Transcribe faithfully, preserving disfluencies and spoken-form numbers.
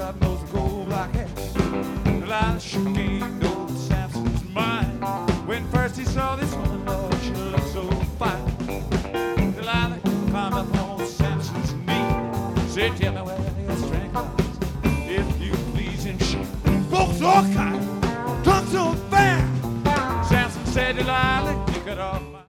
God knows the gold black hair. Delilah sure gained old Samson's mind. When first he saw this woman, Lord, she looked so fine. Delilah climbed up on Samson's knee. Said, tell me where your strength lies, if you please. And she spoke so kind, talked so fair. Samson said, Delilah,